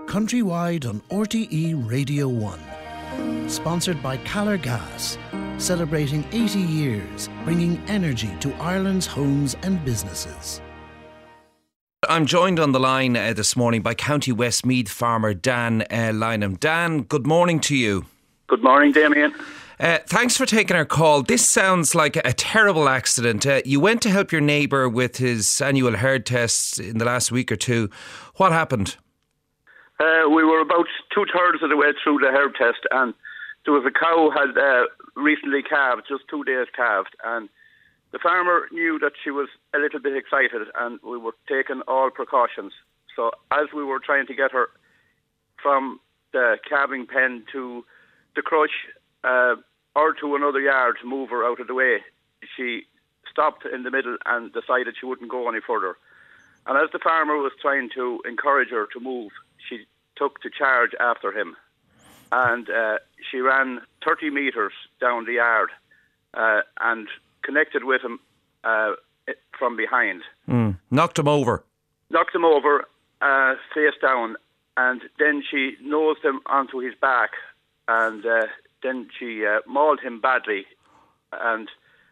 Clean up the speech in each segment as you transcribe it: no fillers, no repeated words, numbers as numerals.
countrywide on RTE Radio 1. Sponsored by Caller Gas, celebrating 80 years, bringing energy to Ireland's homes and businesses. I'm joined on the line this morning by County Westmeath farmer Dan Lynham. Dan, good morning to you. Good morning, Damien. Thanks for taking our call. This sounds like a terrible accident. You went to help your neighbour with his annual herd tests in the last week or two. What happened? We were about 2/3 of the way through the herd test, and there was a cow had recently calved, just 2 days calved, and the farmer knew that she was a little bit excited, and we were taking all precautions. So as we were trying to get her from the calving pen to the crush or to another yard to move her out of the way, she stopped in the middle and decided she wouldn't go any further. And as the farmer was trying to encourage her to move, she took to charge after him. And she ran 30 metres down the yard and connected with him from behind. Knocked him over? Knocked him over, face down, and then she nosed him onto his back, and then she mauled him badly. And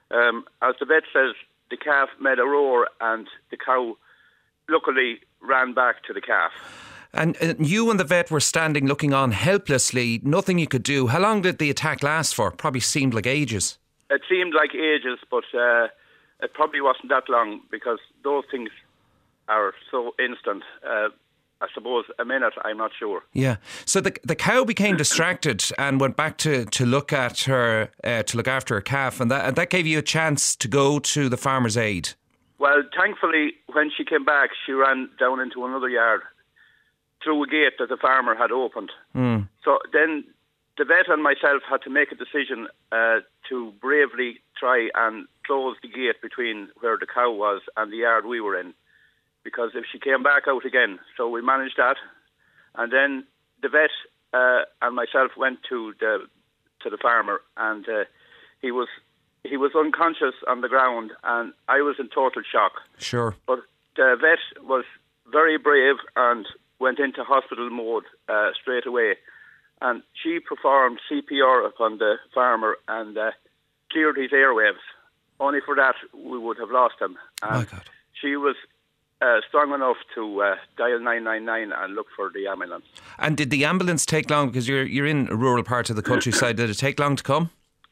as the vet says, the calf made a roar, and the cow luckily ran back to the calf. And you and the vet were standing looking on helplessly, nothing you could do. How long did the attack last for? Probably seemed like ages. It seemed like ages, but it probably wasn't that long, because those things are so instant. I suppose a minute, I'm not sure. Yeah. So the cow became distracted and went back to look at her, to look after her calf, and that gave you a chance to go to the farmer's aid. Well, thankfully, when she came back, she ran down into another yard through a gate that the farmer had opened. So then the vet and myself had to make a decision to bravely try and close the gate between where the cow was and the yard we were in, because if she came back out again. So we managed that, and then the vet and myself went to the farmer, and he was unconscious on the ground, and I was in total shock. Sure. But the vet was very brave and went into hospital mode straight away, and she performed CPR upon the farmer and cleared his airwaves. Only for that we would have lost him. And my God. She was strong enough to dial 999 and look for the ambulance. And did the ambulance take long? Because you're in a rural part of the countryside. Did it take long to come?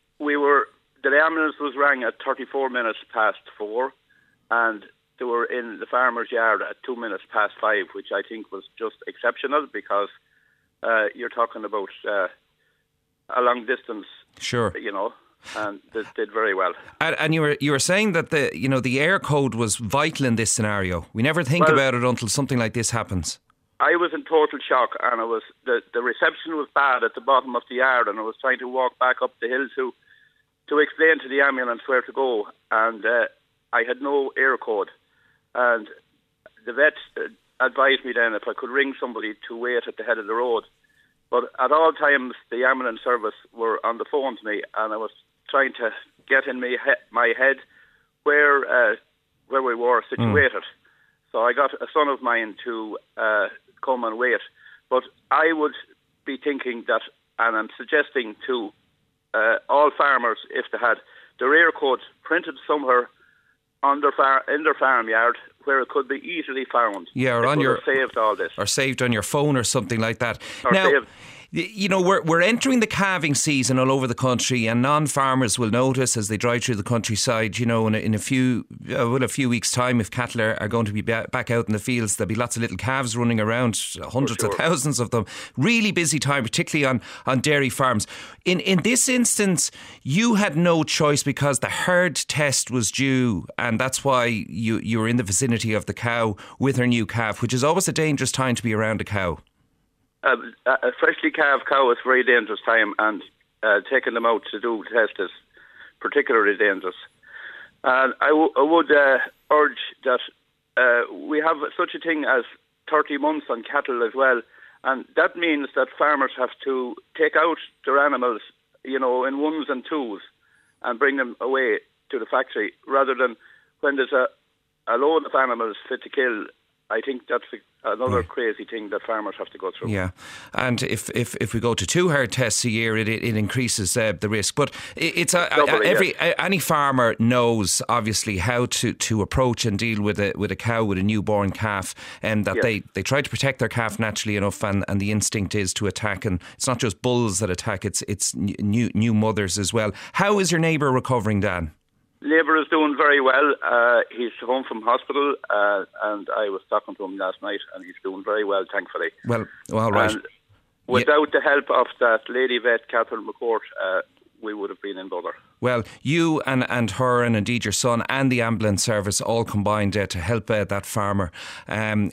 The ambulance was rang at 34 minutes past 4, and they were in the farmer's yard at 2 minutes past 5, which I think was just exceptional, because you're talking about a long distance. Sure. And they did very well. And you were saying that the air code was vital in this scenario. We never think about it until something like this happens. I was in total shock, and the reception was bad at the bottom of the yard, and I was trying to walk back up the hill to explain to the ambulance where to go, and I had no air code. And the vet advised me then if I could ring somebody to wait at the head of the road. But at all times, the ambulance service were on the phone to me, and I was trying to get in my head where we were situated. So I got a son of mine to come and wait. But I would be thinking that, and I'm suggesting to all farmers, if they had their air code printed somewhere in their farmyard where it could be easily found. Yeah, or saved all this, or saved on your phone or something like that. Or now, saved. We're entering the calving season all over the country, and non-farmers will notice as they drive through the countryside, in a few weeks' time, if cattle are going to be back out in the fields, there'll be lots of little calves running around, hundreds of thousands of them. Really busy time, particularly on dairy farms. In this instance, you had no choice because the herd test was due, and that's why you were in the vicinity of the cow with her new calf, which is always a dangerous time to be around a cow. A freshly calved cow is a very dangerous time, and taking them out to do the test is particularly dangerous. And I would urge that we have such a thing as 30 months on cattle as well, and that means that farmers have to take out their animals, in ones and twos, and bring them away to the factory, rather than when there's a load of animals fit to kill I think that's another crazy thing that farmers have to go through. Yeah, and if we go to 2 herd tests a year, it increases the risk. But any farmer knows obviously how to approach and deal with a cow with a newborn calf, and that they try to protect their calf naturally enough, and the instinct is to attack. And it's not just bulls that attack; it's new mothers as well. How is your neighbour recovering, Dan? Neighbour is doing very well. He's home from hospital, and I was talking to him last night, and he's doing very well, thankfully. Well, right. And without the help of that lady vet, Catherine McCourt, we would have been in bother. Well, you and her, and indeed your son, and the ambulance service all combined to help that farmer. And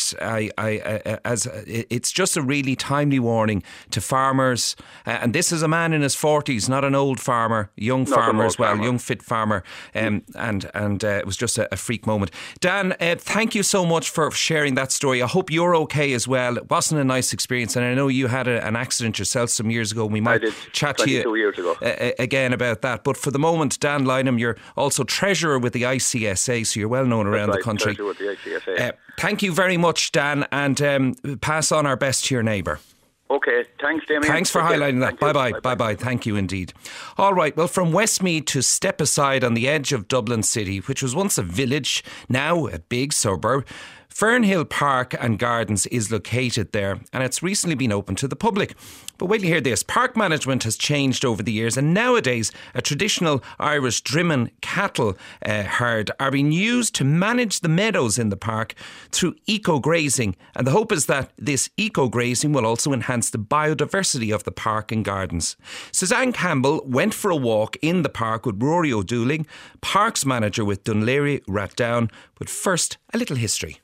it's just a really timely warning to farmers. And this is a man in his 40s, not an old farmer, young farmer as well, young fit farmer. And it was just a freak moment. Dan, thank you so much for sharing that story. I hope you're okay as well. It wasn't a nice experience, and I know you had an accident yourself some years ago. We might chat to you 22 years ago. Again about that. But for the moment, Dan Lynham, you're also treasurer with the ICSA, so you're well known around the country. Treasurer with the ICSA. Thank you very much, Dan, and pass on our best to your neighbour. Okay, thanks, Damien. Thanks for highlighting that. Bye-bye. Thank you indeed. All right, well, from Westmeath to Stepaside on the edge of Dublin City, which was once a village, now a big suburb, Fernhill Park and Gardens is located there, and it's recently been opened to the public. But wait till you hear this. Park management has changed over the years, and nowadays a traditional Irish Drimmen cattle herd are being used to manage the meadows in the park through eco-grazing. And the hope is that this eco-grazing will also enhance the biodiversity of the park and gardens. Suzanne Campbell went for a walk in the park with Rory O'Dooling, parks manager with Dún Laoghaire Rathdown. But first, a little history.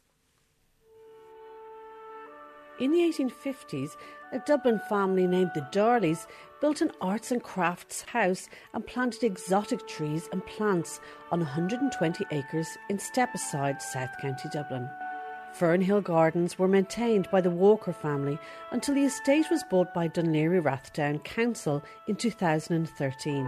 In the 1850s, a Dublin family named the Darleys built an arts and crafts house and planted exotic trees and plants on 120 acres in Stepaside, South County Dublin. Fernhill Gardens were maintained by the Walker family until the estate was bought by Dún Laoghaire Rathdown Council in 2013.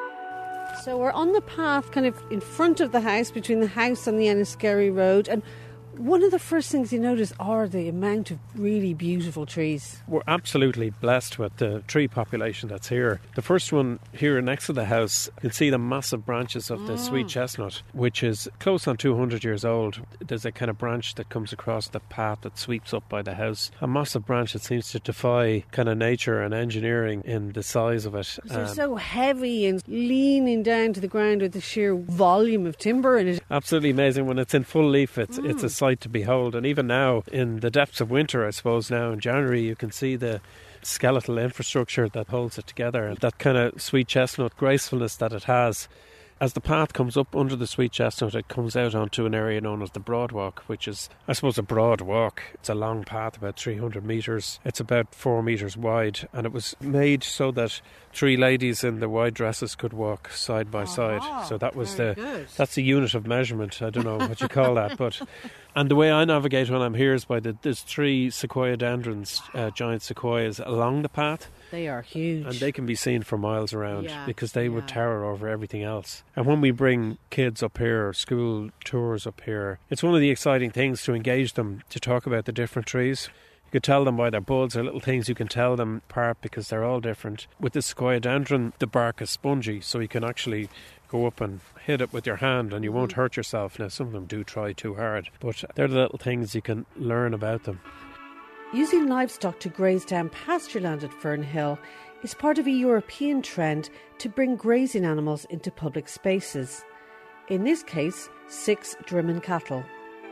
So we're on the path kind of in front of the house, between the house and the Enniskerry Road, and one of the first things you notice are the amount of really beautiful trees. We're absolutely blessed with the tree population that's here. The first one here next to the house, you can see the massive branches of the sweet chestnut, which is close on 200 years old. There's a kind of branch that comes across the path that sweeps up by the house. A massive branch that seems to defy kind of nature and engineering in the size of it. They're so heavy and leaning down to the ground with the sheer volume of timber in it. Absolutely amazing. When it's in full leaf, it's a sight to behold. And even now, in the depths of winter, I suppose now in January, you can see the skeletal infrastructure that holds it together. That kind of sweet chestnut gracefulness that it has. As the path comes up under the sweet chestnut, it comes out onto an area known as the Broadwalk, which is, I suppose, a broad walk. It's a long path, about 300 metres. It's about 4 metres wide, and it was made so that 3 ladies in the white dresses could walk side by side. So that was that's the unit of measurement. I don't know what you call that, but... And the way I navigate when I'm here is by there's 3 sequoia dendrons, giant sequoias, along the path. They are huge. And they can be seen for miles around because they would tower over everything else. And when we bring kids up here, school tours up here, it's one of the exciting things to engage them, to talk about the different trees. You could tell them by their buds, or little things you can tell them apart because they're all different. With the sequoia dendron, the bark is spongy, so you can actually go up and hit it with your hand and you won't hurt yourself. Now, some of them do try too hard, but they're the little things you can learn about them. Using livestock to graze down pasture land at Fernhill is part of a European trend to bring grazing animals into public spaces. In this case, 6 Drimmen cattle.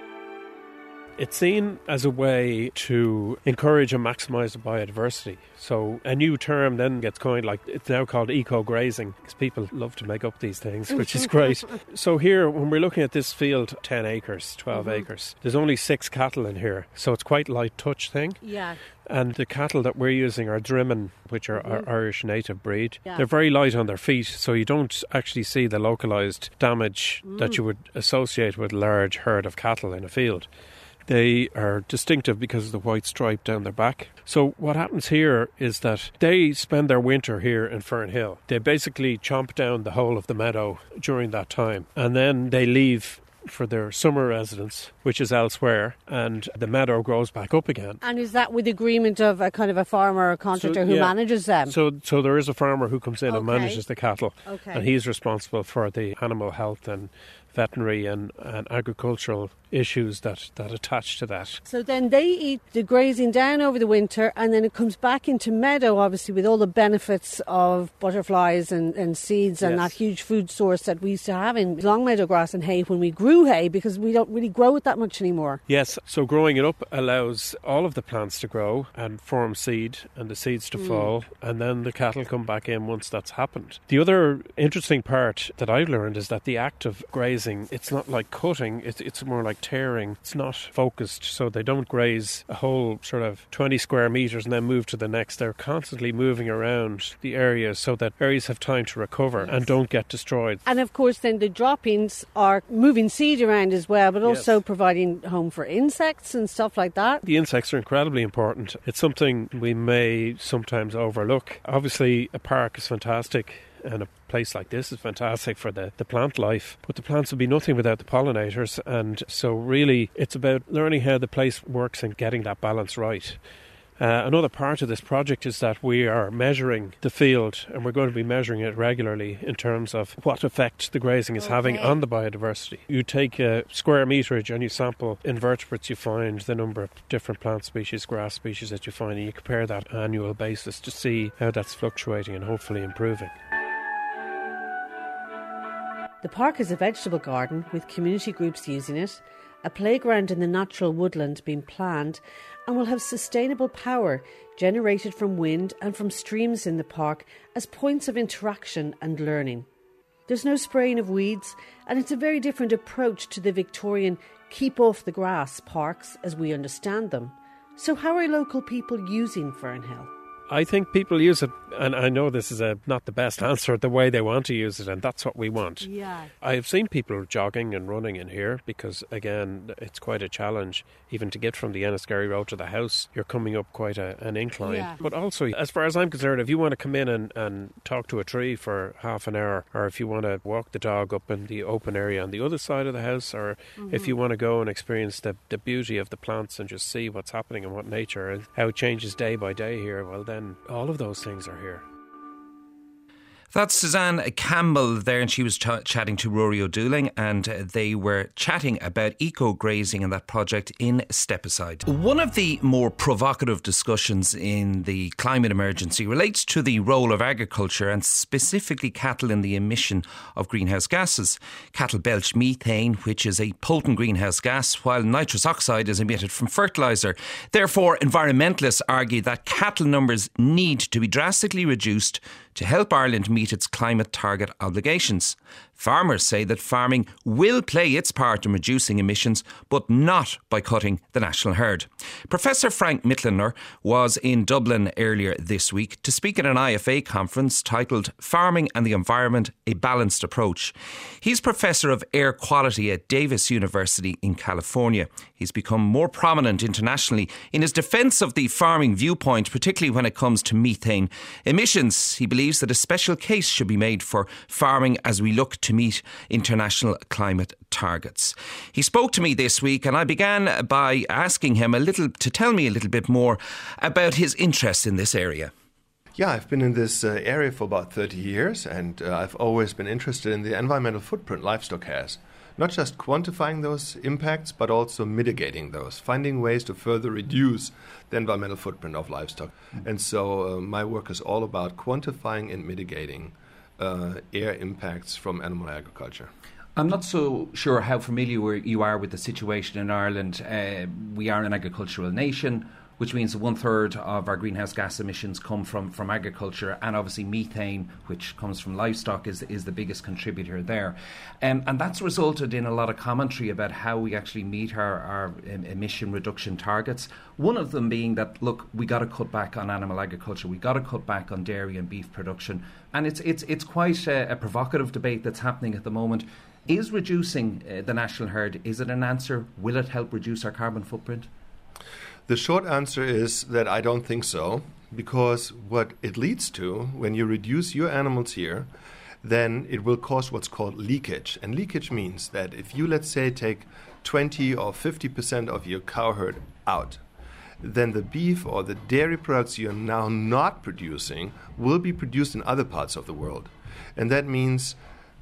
It's seen as a way to encourage and maximise the biodiversity. So a new term then gets coined, like it's now called eco-grazing, because people love to make up these things, which is great. So here, when we're looking at this field, 10 acres, 12 acres, there's only 6 cattle in here. So it's quite light touch thing. Yeah. And the cattle that we're using are Drimmen, which are our Irish native breed. Yeah. They're very light on their feet, so you don't actually see the localised damage that you would associate with a large herd of cattle in a field. They are distinctive because of the white stripe down their back. So what happens here is that they spend their winter here in Fernhill. They basically chomp down the whole of the meadow during that time, and then they leave for their summer residence, which is elsewhere, and the meadow grows back up again. And is that with agreement of a kind of a farmer or contractor who manages them? So there is a farmer who comes in and manages the cattle, Okay. and he's responsible for the animal health and veterinary and agricultural issues that attach to that. So then they eat the grazing down over the winter, and then it comes back into meadow, obviously, with all the benefits of butterflies and seeds and that huge food source that we used to have in long meadow grass and hay when we grew hay, because we don't really grow it that much anymore. Yes, so growing it up allows all of the plants to grow and form seed and the seeds to fall, and then the cattle come back in once that's happened. The other interesting part that I've learned is that the act of grazing, it's not like cutting, it's more like tearing. It's not focused, so they don't graze a whole sort of 20 square metres and then move to the next. They're constantly moving around the areas so that areas have time to recover and don't get destroyed. And of course then the droppings are moving seed around as well, but also providing home for insects and stuff like that. The insects are incredibly important. It's something we may sometimes overlook. Obviously a park is fantastic, and a place like this is fantastic for the plant life, but the plants would be nothing without the pollinators, and so really it's about learning how the place works and getting that balance right. Another part of this project is that we are measuring the field, and we're going to be measuring it regularly in terms of what effect the grazing is having on the biodiversity. You take a square meterage and you sample invertebrates, you find the number of different plant species, grass species that you find, and you compare that annual basis to see how that's fluctuating and hopefully improving. The park is a vegetable garden with community groups using it, a playground in the natural woodland being planned, and will have sustainable power generated from wind and from streams in the park as points of interaction and learning. There's no spraying of weeds, and it's a very different approach to the Victorian keep off the grass parks as we understand them. So how are local people using Fernhill? I think people use it, and I know this is not the best answer, the way they want to use it, and that's what we want. Yeah. I've seen people jogging and running in here because, again, it's quite a challenge. Even to get from the Enniskerry Road to the house, you're coming up quite an incline. Yeah. But also, as far as I'm concerned, if you want to come in and talk to a tree for half an hour, or if you want to walk the dog up in the open area on the other side of the house, or if you want to go and experience the beauty of the plants and just see what's happening and what nature and how it changes day by day here, well then all of those things are here. That's Suzanne Campbell there, and she was chatting to Rory O'Dooling, and they were chatting about eco-grazing and that project in Stepaside. One of the more provocative discussions in the climate emergency relates to the role of agriculture and specifically cattle in the emission of greenhouse gases. Cattle belch methane, which is a potent greenhouse gas, while nitrous oxide is emitted from fertiliser. Therefore, environmentalists argue that cattle numbers need to be drastically reduced to help Ireland meet its climate target obligations. Farmers say that farming will play its part in reducing emissions, but not by cutting the national herd. Professor Frank Mitloner was in Dublin earlier this week to speak at an IFA conference titled Farming and the Environment, A Balanced Approach. He's Professor of Air Quality at Davis University in California. He's become more prominent internationally in his defence of the farming viewpoint, particularly when it comes to methane emissions. He believes that a special case should be made for farming as we look to meet international climate targets. He spoke to me this week, and I began by asking him to tell me a little bit more about his interest in this area. Yeah, I've been in this area for about 30 years, and I've always been interested in the environmental footprint livestock has. Not just quantifying those impacts, but also mitigating those, finding ways to further reduce the environmental footprint of livestock. And so my work is all about quantifying and mitigating air impacts from animal agriculture. I'm not so sure how familiar you are with the situation in Ireland. We are an agricultural nation, which means 1/3 of our greenhouse gas emissions come from agriculture, and obviously methane, which comes from livestock, is the biggest contributor there. And that's resulted in a lot of commentary about how we actually meet our emission reduction targets. One of them being that, look, we got to cut back on animal agriculture, we got to cut back on dairy and beef production. And it's quite a provocative debate that's happening at the moment. Is reducing the national herd, is it an answer? Will it help reduce our carbon footprint? The short answer is that I don't think so, because what it leads to when you reduce your animals here then it will cause what's called leakage. And leakage means that if you, let's say, take 20 or 50% of your cow herd out, then the beef or the dairy products you're now not producing will be produced in other parts of the world. And that means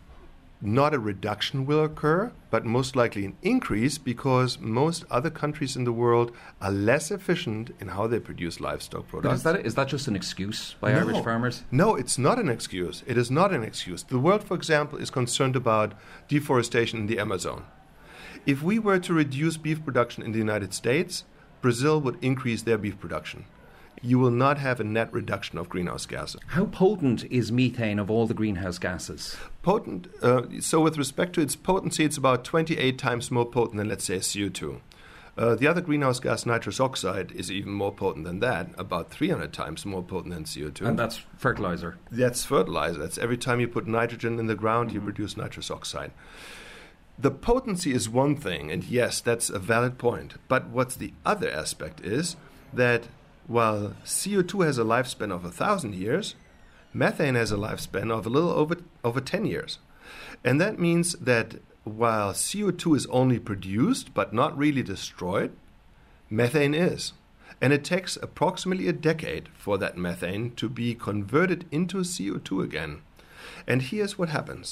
not a reduction will occur, but most likely an increase, because most other countries in the world are less efficient in how they produce livestock products. But is that just an excuse by Irish farmers? No, it's not an excuse. It is not an excuse. The world, for example, is concerned about deforestation in the Amazon. If we were to reduce beef production in the United States, Brazil would increase their beef production. You will not have a net reduction of greenhouse gases. How potent is methane of all the greenhouse gases? Potent, so with respect to its potency, it's about 28 times more potent than, let's say, CO2. The other greenhouse gas, nitrous oxide, is even more potent than that, about 300 times more potent than CO2. And that's fertilizer? That's fertilizer. That's every time you put nitrogen in the ground, you produce nitrous oxide. The potency is one thing, and yes, that's a valid point. But what's the other aspect is that while CO2 has a lifespan of 1,000 years, methane has a lifespan of a little over 10 years. And that means that while CO2 is only produced but not really destroyed, methane is. And it takes approximately a decade for that methane to be converted into CO2 again. And here's what happens.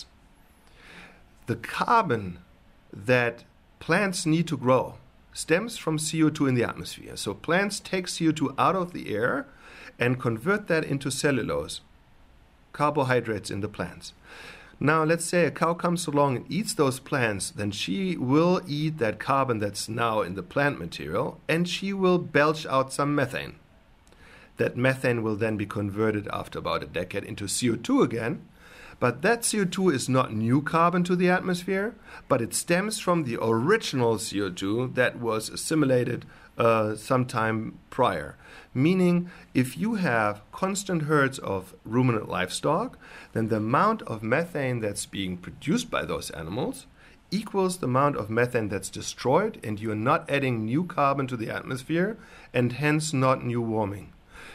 The carbon that plants need to grow stems from CO2 in the atmosphere. So plants take CO2 out of the air and convert that into cellulose, carbohydrates in the plants. Now, let's say a cow comes along and eats those plants, then she will eat that carbon that's now in the plant material, and she will belch out some methane. That methane will then be converted after about a decade into CO2 again. But that CO2 is not new carbon to the atmosphere, but it stems from the original CO2 that was assimilated sometime prior. Meaning, if you have constant herds of ruminant livestock, then the amount of methane that's being produced by those animals equals the amount of methane that's destroyed, and you are not adding new carbon to the atmosphere, and hence not new warming.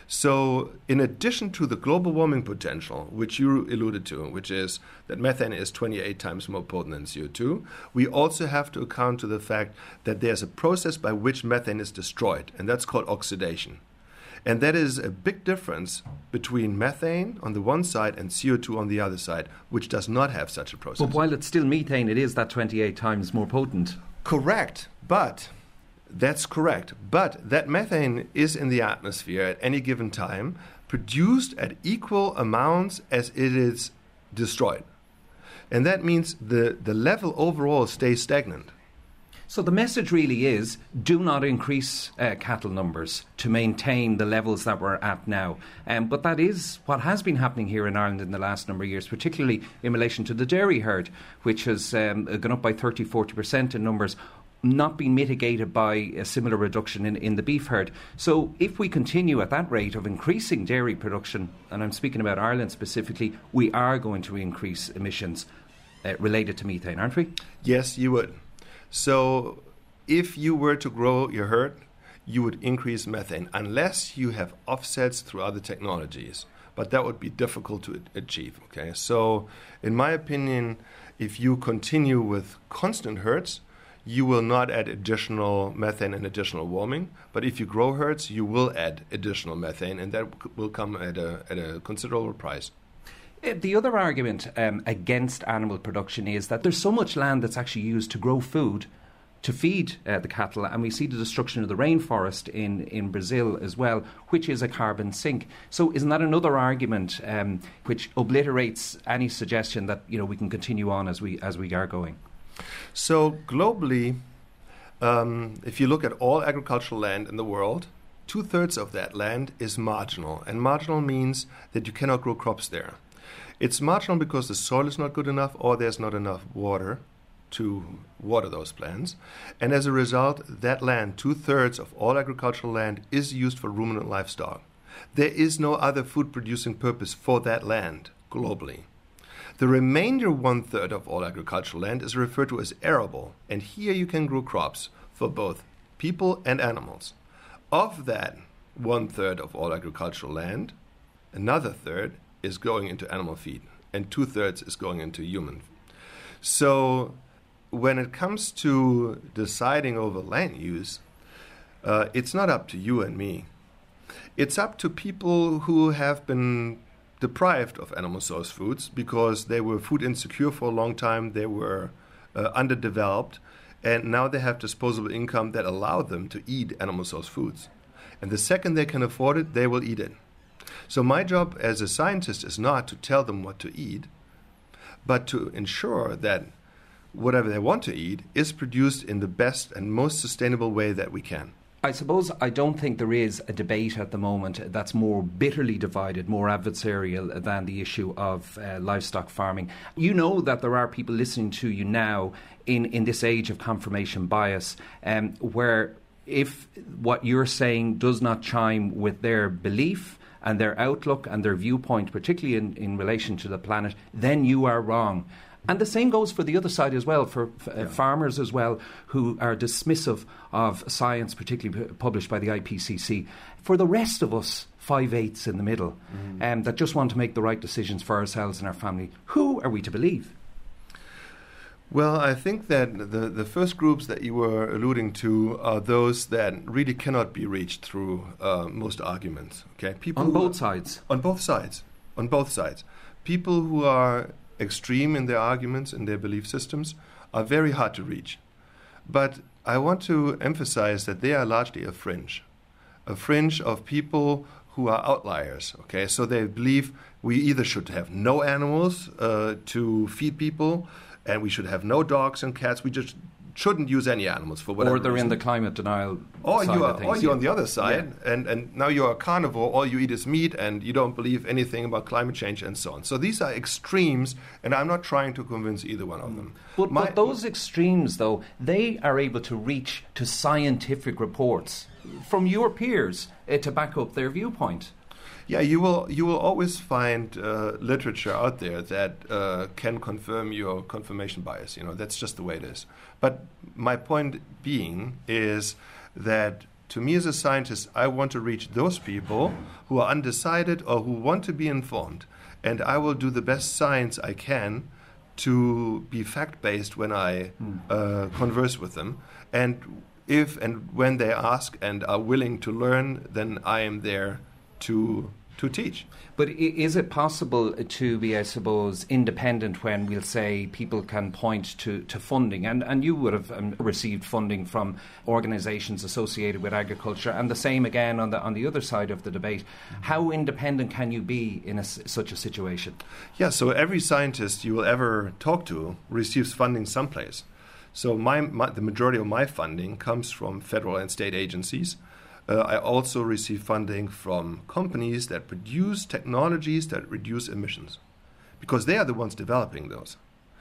So in addition to the global warming potential, which you alluded to, which is that methane is 28 times more potent than CO2, we also have to account to the fact that there's a process by which methane is destroyed, and that's called oxidation. And that is a big difference between methane on the one side and CO2 on the other side, which does not have such a process. But while it's still methane, it is that 28 times more potent. Correct, but... That's correct. But that methane is in the atmosphere at any given time, produced at equal amounts as it is destroyed. And that means the level overall stays stagnant. So the message really is, do not increase cattle numbers to maintain the levels that we're at now. But that is what has been happening here in Ireland in the last number of years, particularly in relation to the dairy herd, which has gone up by 30-40% in numbers, not being mitigated by a similar reduction in the beef herd. So if we continue at that rate of increasing dairy production, and I'm speaking about Ireland specifically, we are going to increase emissions related to methane, aren't we? Yes, you would. So if you were to grow your herd, you would increase methane, unless you have offsets through other technologies. But that would be difficult to achieve. Okay, so in my opinion, if you continue with constant herds, you will not add additional methane and additional warming. But if you grow herds, you will add additional methane, and that will come at a considerable price. The other argument against animal production is that there's so much land that's actually used to grow food to feed the cattle, and we see the destruction of the rainforest in Brazil as well, which is a carbon sink. So isn't that another argument which obliterates any suggestion that we can continue on as we are going? So globally, if you look at all agricultural land in the world, 2/3 of that land is marginal. And marginal means that you cannot grow crops there. It's marginal because the soil is not good enough, or there's not enough water to water those plants. And as a result, that land, 2/3 of all agricultural land, is used for ruminant livestock. There is no other food producing purpose for that land globally. The remainder 1/3 of all agricultural land is referred to as arable, and here you can grow crops for both people and animals. Of that 1/3 of all agricultural land, another third is going into animal feed. and 2/3 is going into human. So when it comes to deciding over land use, it's not up to you and me. It's up to people who have been deprived of animal source foods because they were food insecure for a long time, they were underdeveloped, and now they have disposable income that allow them to eat animal source foods. And the second they can afford it, they will eat it. So my job as a scientist is not to tell them what to eat, but to ensure that whatever they want to eat is produced in the best and most sustainable way that we can. I suppose I don't think there is a debate at the moment that's more bitterly divided, more adversarial than the issue of livestock farming. You know that there are people listening to you now in this age of confirmation bias, where if what you're saying does not chime with their belief and their outlook and their viewpoint, particularly in relation to the planet, then you are wrong. And the same goes for the other side as well, for farmers as well, who are dismissive of science, particularly published by the IPCC. For the rest of us, 5/8 in the middle, that just want to make the right decisions for ourselves and our family, who are we to believe? Well, I think that the first groups that you were alluding to are those that really cannot be reached through most arguments. Okay, people on both sides. On both sides. On both sides. People who are extreme in their arguments and their belief systems are very hard to reach. But I want to emphasize that they are largely a fringe of people who are outliers. Okay, so they believe we either should have no animals to feed people, and we should have no dogs and cats. We just shouldn't use any animals for whatever reason. Or they're reason. In the climate denial or side of things. Or you're on the other side, and now you're a carnivore, all you eat is meat, and you don't believe anything about climate change and so on. So these are extremes, and I'm not trying to convince either one of them. But those extremes, though, they are able to reach to scientific reports from your peers to back up their viewpoint. Yeah, you will always find literature out there that can confirm your confirmation bias. You know, that's just the way it is. But my point being is that to me as a scientist, I want to reach those people who are undecided or who want to be informed. And I will do the best science I can to be fact-based when I converse with them. And if and when they ask and are willing to learn, then I am there to teach. But is it possible to be, I suppose, independent when we'll say people can point to funding? And you would have received funding from organisations associated with agriculture, and the same again on the other side of the debate. How independent can you be in such a situation? Yeah, so every scientist you will ever talk to receives funding someplace. So the majority of my funding comes from federal and state agencies. I also receive funding from companies that produce technologies that reduce emissions, because they are the ones developing those.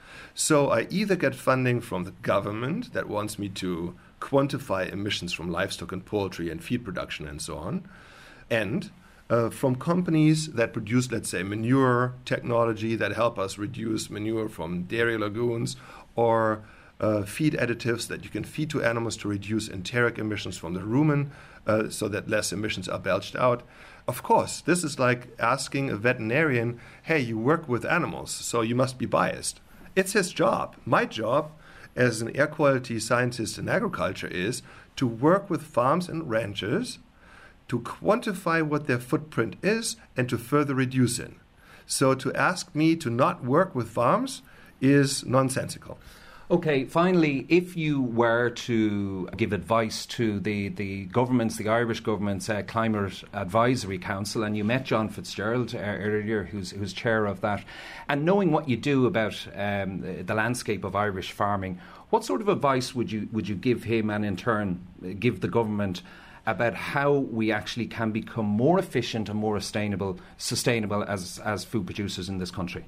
So I either get funding from the government that wants me to quantify emissions from livestock and poultry and feed production and so on, and from companies that produce, let's say, manure technology that help us reduce manure from dairy lagoons, or feed additives that you can feed to animals to reduce enteric emissions from the rumen so that less emissions are belched out. Of course, this is like asking a veterinarian, hey, you work with animals, so you must be biased. It's his job. My job as an air quality scientist in agriculture is to work with farms and ranchers to quantify what their footprint is and to further reduce it. So to ask me to not work with farms is nonsensical. Okay, finally, if you were to give advice to the government's, the Irish government's Climate Advisory Council, and you met John Fitzgerald earlier, who's chair of that, and knowing what you do about the landscape of Irish farming, what sort of advice would you give him, and in turn give the government about how we actually can become more efficient and more sustainable as food producers in this country?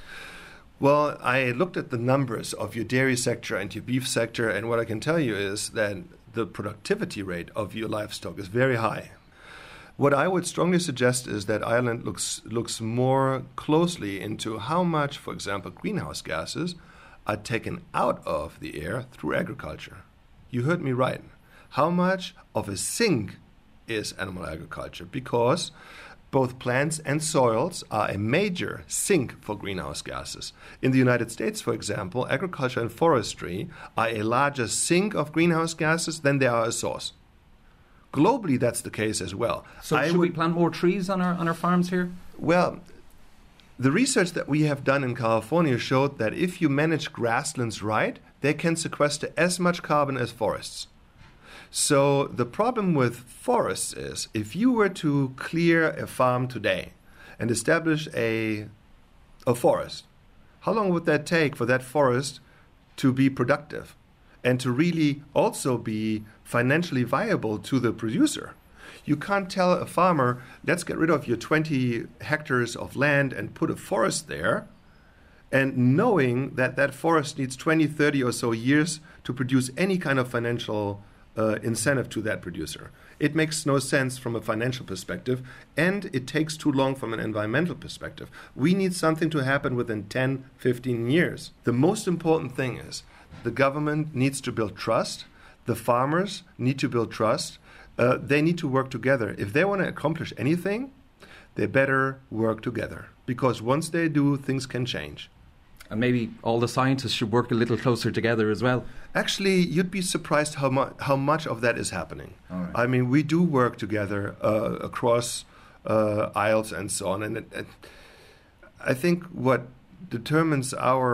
Well, I looked at the numbers of your dairy sector and your beef sector, and what I can tell you is that the productivity rate of your livestock is very high. What I would strongly suggest is that Ireland looks more closely into how much, for example, greenhouse gases are taken out of the air through agriculture. You heard me right. How much of a sink is animal agriculture? Because both plants and soils are a major sink for greenhouse gases. In the United States, for example, agriculture and forestry are a larger sink of greenhouse gases than they are a source. Globally, that's the case as well. So should we plant more trees on our farms here? Well, the research that we have done in California showed that if you manage grasslands right, they can sequester as much carbon as forests. So the problem with forests is if you were to clear a farm today and establish a forest, how long would that take for that forest to be productive and to really also be financially viable to the producer? You can't tell a farmer, let's get rid of your 20 hectares of land and put a forest there, and knowing that that forest needs 20, 30 or so years to produce any kind of financial incentive to that producer. It makes no sense from a financial perspective, and it takes too long from an environmental perspective. We need something to happen within 10, 15 years. The most important thing is the government needs to build trust. The farmers need to build trust. They need to work together. If they want to accomplish anything, they better work together. Because once they do, things can change. And maybe all the scientists should work a little closer together as well. Actually, you'd be surprised how much of that is happening. All right. I mean, we do work together across aisles and so on. And I think what determines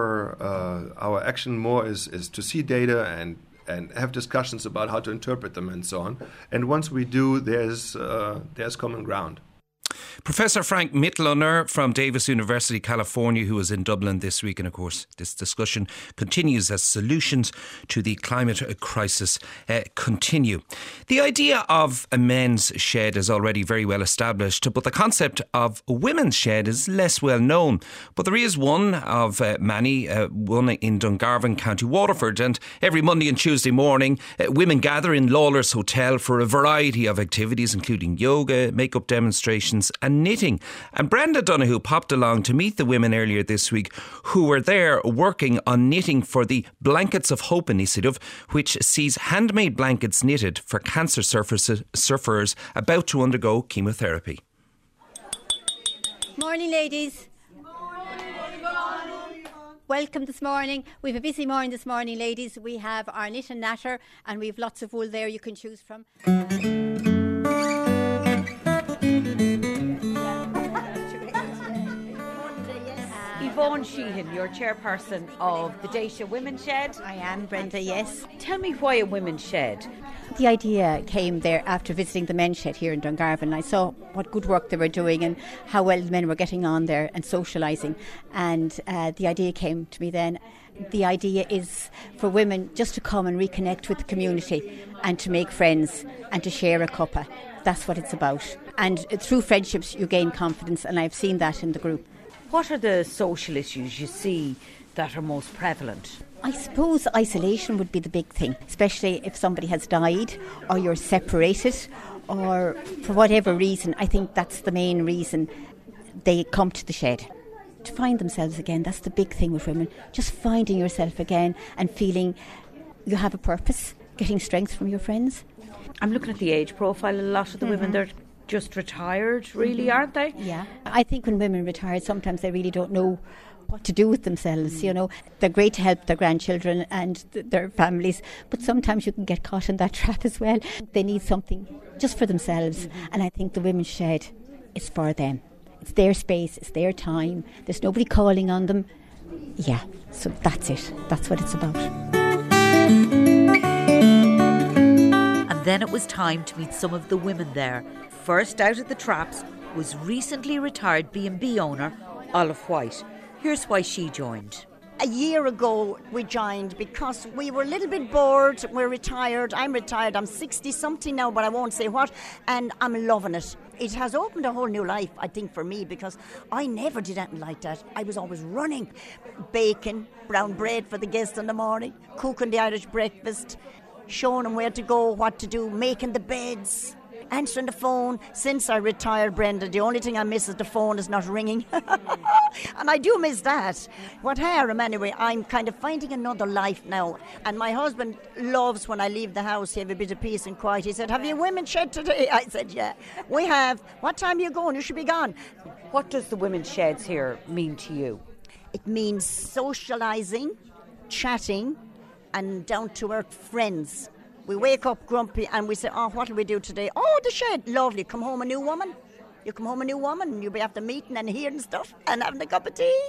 our action more is to see data and have discussions about how to interpret them and so on. And once we do, there's common ground. Professor Frank Mitloehner from Davis University, California, who was in Dublin this week. And of course, this discussion continues as solutions to the climate crisis continue. The idea of a men's shed is already very well established, but the concept of a women's shed is less well known. But there is one of many, one in Dungarvan, County Waterford. And every Monday and Tuesday morning, women gather in Lawlor's Hotel for a variety of activities, including yoga, makeup demonstrations and knitting. And Brenda Donoghue popped along to meet the women earlier this week who were there working on knitting for the Blankets of Hope initiative, which sees handmade blankets knitted for cancer sufferers about to undergo chemotherapy. Morning, ladies. Welcome this morning. We have a busy morning this morning, ladies. We have our knit and natter, and we have lots of wool there you can choose from. Yvonne Sheehan, you're chairperson of the Dacia Women's Shed. I am, Brenda, yes. Tell me why a women's shed? The idea came there after visiting the men's shed here in Dungarvan. I saw what good work they were doing and how well the men were getting on there and socialising. And the idea came to me then. The idea is for women just to come and reconnect with the community and to make friends and to share a cuppa. That's what it's about. And through friendships you gain confidence, and I've seen that in the group. What are the social issues you see that are most prevalent? I suppose isolation would be the big thing, especially if somebody has died or you're separated or for whatever reason. I think that's the main reason they come to the shed. To find themselves again, that's the big thing with women. Just finding yourself again and feeling you have a purpose, getting strength from your friends. I'm looking at the age profile. A lot of the women, they're just retired, really, aren't they? Yeah. I think when women retire, sometimes they really don't know what to do with themselves, you know. They're great to help their grandchildren and their families, but sometimes you can get caught in that trap as well. They need something just for themselves, and I think the Women's Shed is for them. It's their space, it's their time, there's nobody calling on them. Yeah, so that's it. That's what it's about. And then it was time to meet some of the women there. First out of the traps was recently retired B&B owner Olive White. Here's why she joined. A year ago we joined because we were a little bit bored. We're retired. I'm retired. I'm 60-something now, but I won't say what. And I'm loving it. It has opened a whole new life, I think, for me, because I never did anything like that. I was always running, baking brown bread for the guests in the morning, cooking the Irish breakfast, showing them where to go, what to do, making the beds. answering the phone. Since I retired, Brenda, the only thing I miss is the phone is not ringing. And I do miss that. What harm anyway, I'm kind of finding another life now. And my husband loves when I leave the house, he have a bit of peace and quiet. He said, have you women's shed today? I said, yeah, we have. What time are you going? You should be gone. What does the women's sheds here mean to you? It means socialising, chatting, and down-to-earth friends. We wake up grumpy and we say, oh, what will we do today? Oh, the shed, lovely. Come home a new woman. You come home a new woman and you'll be after meeting and hearing stuff and having a cup of tea.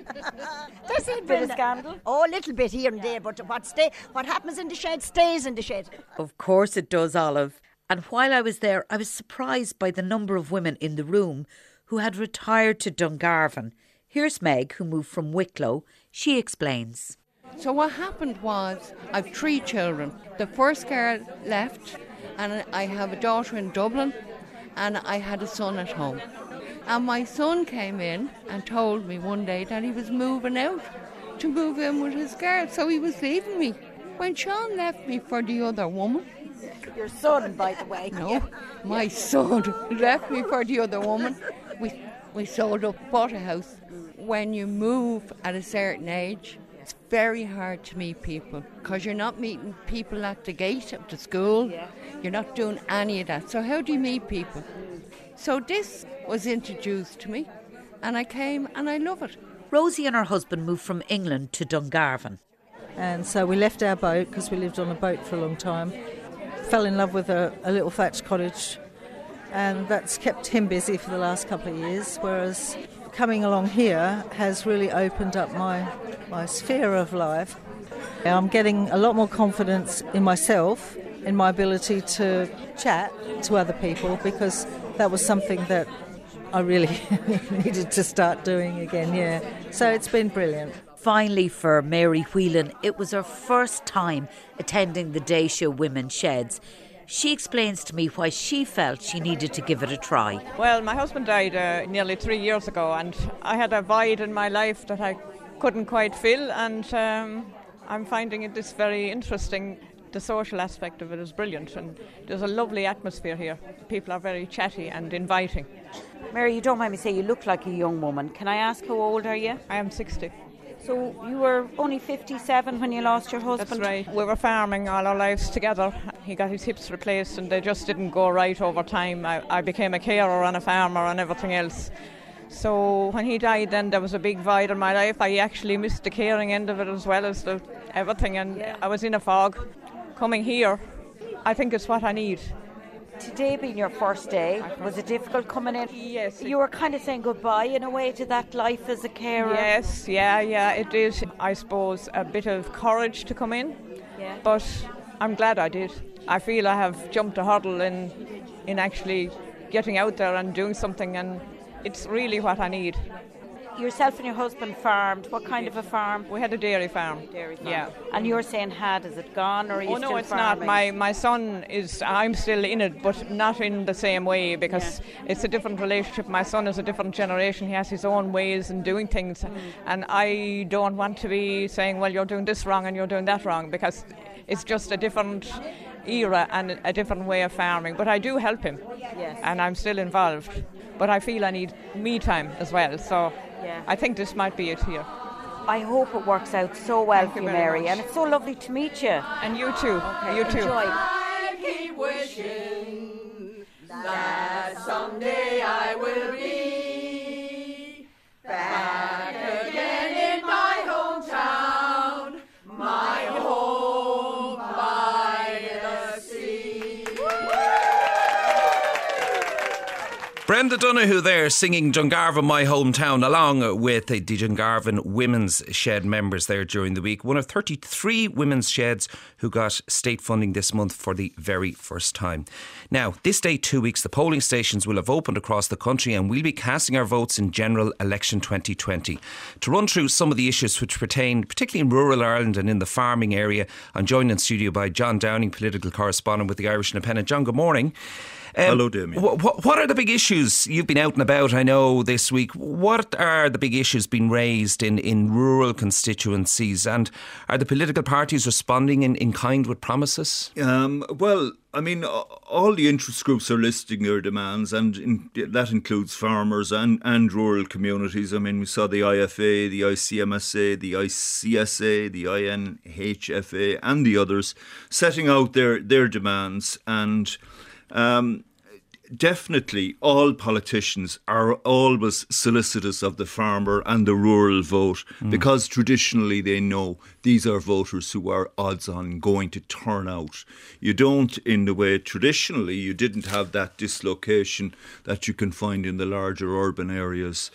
That's it, bit of scandal? Oh, a little bit here and there, but what happens in the shed stays in the shed. Of course it does, Olive. And while I was there, I was surprised by the number of women in the room who had retired to Dungarvan. Here's Meg, who moved from Wicklow. She explains. So what happened was, I've 3 children. The first girl left, and I have a daughter in Dublin, and I had a son at home. And my son came in and told me one day that he was moving out to move in with his girl, so he was leaving me. When Sean left me for the other woman... Your son, by the way. No, my son left me for the other woman. We sold up, bought a house. When you move at a certain age, it's very hard to meet people because you're not meeting people at the gate of the school. Yeah. You're not doing any of that. So how do you meet people? So this was introduced to me and I came and I love it. Rosie and her husband moved from England to Dungarvan. And so we left our boat because we lived on a boat for a long time. Fell in love with a little thatched cottage, and that's kept him busy for the last couple of years, whereas coming along here has really opened up my sphere of life. I'm getting a lot more confidence in myself, in my ability to chat to other people, because that was something that I really needed to start doing again, yeah. So it's been brilliant. Finally, for Mary Whelan, it was her first time attending the Dacia Women's Sheds. She explains to me why she felt she needed to give it a try. Well, my husband died nearly 3 years ago, and I had a void in my life that I couldn't quite fill, and I'm finding this very interesting. The social aspect of it is brilliant, and there's a lovely atmosphere here. People are very chatty and inviting. Mary, you don't mind me saying you look like a young woman. Can I ask how old are you? I am 60. So you were only 57 when you lost your husband? That's right. We were farming all our lives together. He got his hips replaced and they just didn't go right over time. I became a carer and a farmer and everything else. So when he died, then there was a big void in my life. I actually missed the caring end of it as well as the everything, and I was in a fog. Coming here, I think it's what I need. Today being your first day, was it difficult coming in? Yes. You were kind of saying goodbye in a way to that life as a carer. Yes, yeah, it is, I suppose, a bit of courage to come in, but I'm glad I did. I feel I have jumped a hurdle in actually getting out there and doing something, and it's really what I need. Yourself and your husband farmed. What kind of a farm? We had a dairy farm. Yeah. And you're saying is it gone, or are you still farming? Oh no, it's not. My son is, I'm still in it, but not in the same way, because it's a different relationship. My son is a different generation. He has his own ways in doing things, and I don't want to be saying, well, you're doing this wrong and you're doing that wrong, because it's just a different era and a different way of farming. But I do help him, and I'm still involved. But I feel I need me time as well, so I think this might be it here. I hope it works out so well Thank for you, Mary, much. And it's so lovely to meet you. And you too. Okay, you too. Enjoy. I keep wishing that someday I will be back again in my hometown, my home by the sea. Brenda Donoghue there singing Dungarvan, My Hometown, along with the Dungarvan Women's Shed members there during the week. One of 33 women's sheds who got state funding this month for the very first time. Now, this day 2 weeks, the polling stations will have opened across the country and we'll be casting our votes in general election 2020. To run through some of the issues which pertain, particularly in rural Ireland and in the farming area, I'm joined in studio by John Downing, political correspondent with the Irish Independent. John, good morning. Hello, Damien. What are the big issues? You've been out and about, I know, this week. What are the big issues being raised in rural constituencies? And are the political parties responding in kind with promises? Well, I mean, all the interest groups are listing their demands, and that includes farmers and rural communities. I mean, we saw the IFA, the ICMSA, the ICSA, the INHFA and the others setting out their demands. And definitely all politicians are always solicitous of the farmer and the rural vote, because traditionally they know these are voters who are odds on going to turn out. You don't, in the way traditionally you didn't have that dislocation that you can find in the larger urban areas.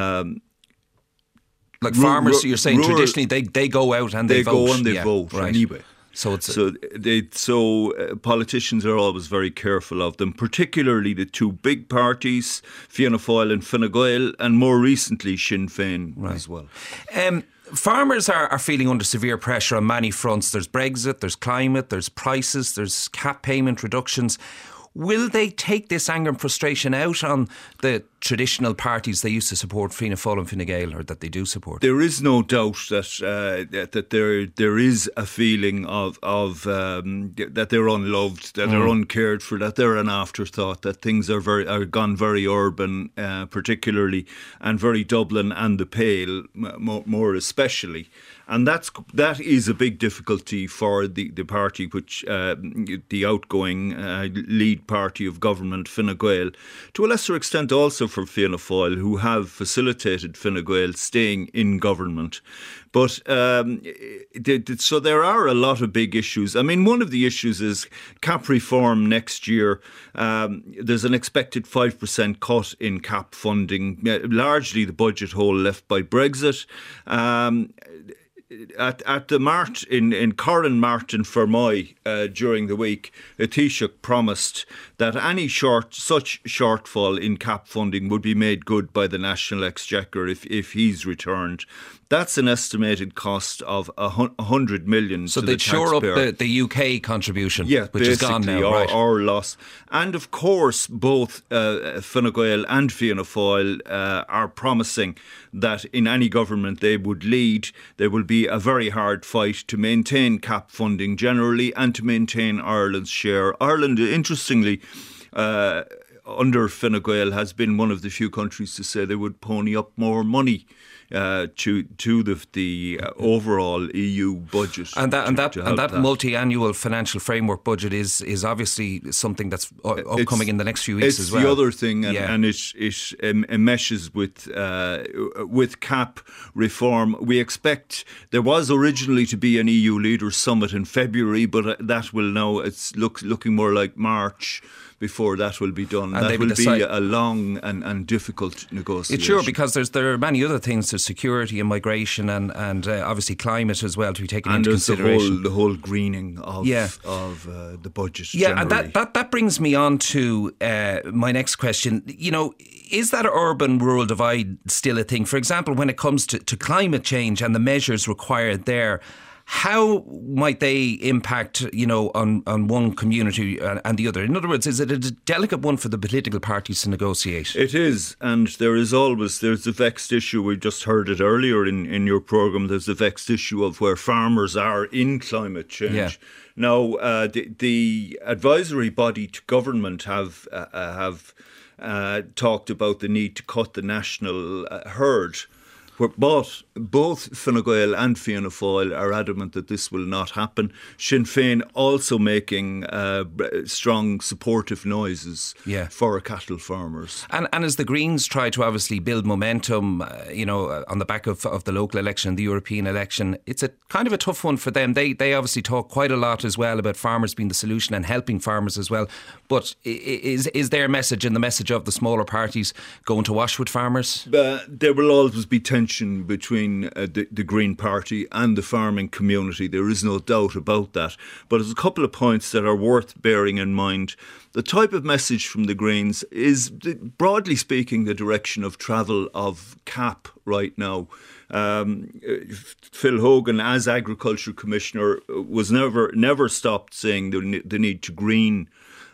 Like farmers, you're saying rural, traditionally they go out and they vote. They go and they vote anyway. So politicians are always very careful of them, particularly the two big parties, Fianna Fáil and Fine Gael, and more recently Sinn Féin as well. Farmers are feeling under severe pressure on many fronts. There's Brexit, there's climate, there's prices, there's cap payment reductions. Will they take this anger and frustration out on the traditional parties they used to support, Fianna Fáil and Fine Gael, or that they do support? There is no doubt that there is a feeling of that they're unloved, that they're uncared for, that they're an afterthought, that things are gone very urban, particularly, and very Dublin and the Pale more especially. And that is a big difficulty for the party, which the outgoing lead party of government, Fine Gael, to a lesser extent also for Fianna Fáil, who have facilitated Fine Gael staying in government. But so there are a lot of big issues. I mean, one of the issues is cap reform next year. There's an expected 5% cut in cap funding, largely the budget hole left by Brexit. At the Mart in Corran Mart in Fermoy during the week, the Taoiseach promised that any such shortfall in cap funding would be made good by the National Exchequer if he's returned. That's an estimated cost of 100 million so to the taxpayer. So they'd shore up the UK contribution, which is gone now, right? Our loss. And of course, both Fine Gael and Fianna Fáil are promising that in any government they would lead, there will be a very hard fight to maintain cap funding generally and to maintain Ireland's share. Ireland, interestingly, under Fine Gael, has been one of the few countries to say they would pony up more money to the overall EU budget, and that multi-annual financial framework budget is obviously something that's upcoming in the next few weeks as well. It's the other thing, and it meshes with cap reform. We expect there was originally to be an EU leaders summit in February, but that will now looking more like March before that will be done. And that will be a long and difficult negotiation. It's sure, because there are many other things. There's security and migration and obviously climate as well to be taken into consideration. And the whole greening of the budget. Yeah, generally. And that brings me on to my next question. You know, is that urban-rural divide still a thing? For example, when it comes to climate change and the measures required there, how might they impact, on one community and the other? In other words, is it a delicate one for the political parties to negotiate? It is, and there's the vexed issue. We just heard it earlier in your programme. There's the vexed issue of where farmers are in climate change. Yeah. Now, the advisory body to government have talked about the need to cut the national herd. But both Fine Gael and Fianna Fáil are adamant that this will not happen. Sinn Féin also making strong supportive noises for cattle farmers. And as the Greens try to obviously build momentum, on the back of the local election, the European election, it's a kind of a tough one for them. They obviously talk quite a lot as well about farmers being the solution and helping farmers as well. But is their message and the message of the smaller parties going to wash with farmers? There will always be tension between the Green Party and the farming community. There is no doubt about that. But there's a couple of points that are worth bearing in mind. The type of message from the Greens is, broadly speaking, the direction of travel of CAP right now. Phil Hogan, as Agriculture Commissioner, was never stopped saying the need to green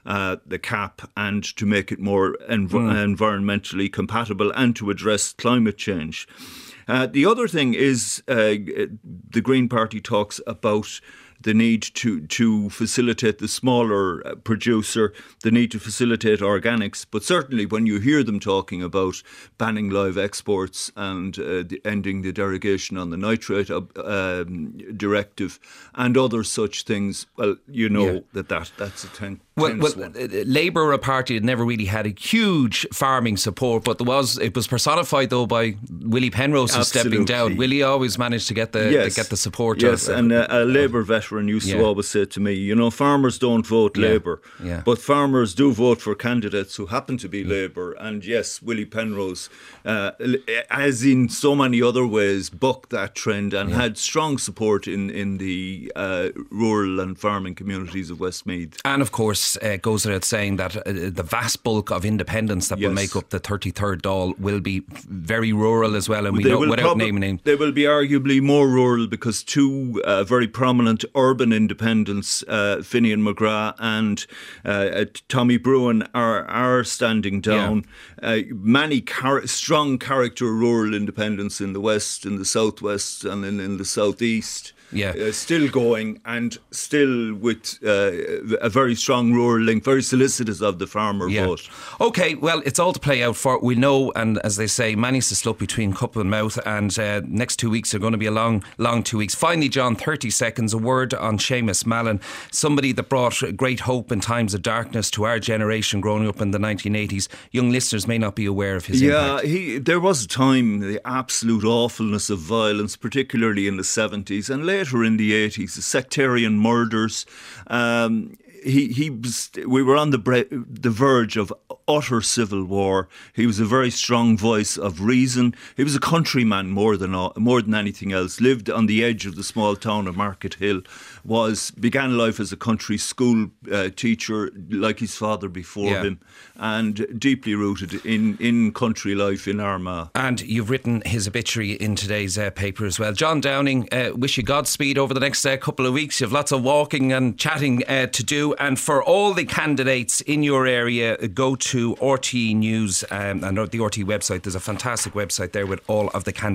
the CAP and to make it more environmentally compatible and to address climate change. The other thing is the Green Party talks about the need to facilitate the smaller producer, the need to facilitate organics. But certainly when you hear them talking about banning live exports and ending the derogation on the nitrate directive and other such things, well, you know that's a tense one. Labour, a party that never really had a huge farming support, but it was personified though by Willie Penrose who's stepping down. Willie always managed to get the support. Yes, and a Labour veteran used to always say to me, farmers don't vote Labour, but farmers do vote for candidates who happen to be Labour. And yes, Willie Penrose, as in so many other ways, bucked that trend and had strong support in the rural and farming communities of Westmeath. And of course, it goes without saying that the vast bulk of independents that will make up the 33rd Dáil will be very rural as well, and we know without naming names. They will be arguably more rural because two very prominent urban independents, Finian McGrath and Tommy Bruin, are standing down. Many strong character rural independents in the west, in the southwest and in the southeast. Still going and still with a very strong rural link, very solicitous of the farmer vote. OK, well, it's all to play out for. We know, and as they say, manny's the slope between cup and mouth, and next 2 weeks are going to be a long 2 weeks. Finally, John, 30 seconds, a word on Seamus Mallon, somebody that brought great hope in times of darkness to our generation growing up in the 1980s. Young listeners may not be aware of his impact. There was a time, the absolute awfulness of violence, particularly in the 70s, and later in the 80s, the sectarian murders. We were on the verge of utter civil war. He was a very strong voice of reason. He was a countryman more than anything else. Lived on the edge of the small town of Market Hill. Began life as a country school teacher, like his father before him, and deeply rooted in country life in Armagh. And you've written his obituary in today's paper as well. John Downing, wish you Godspeed over the next couple of weeks. You have lots of walking and chatting to do. And for all the candidates in your area, go to RTE News and the RTE website. There's a fantastic website there with all of the candidates.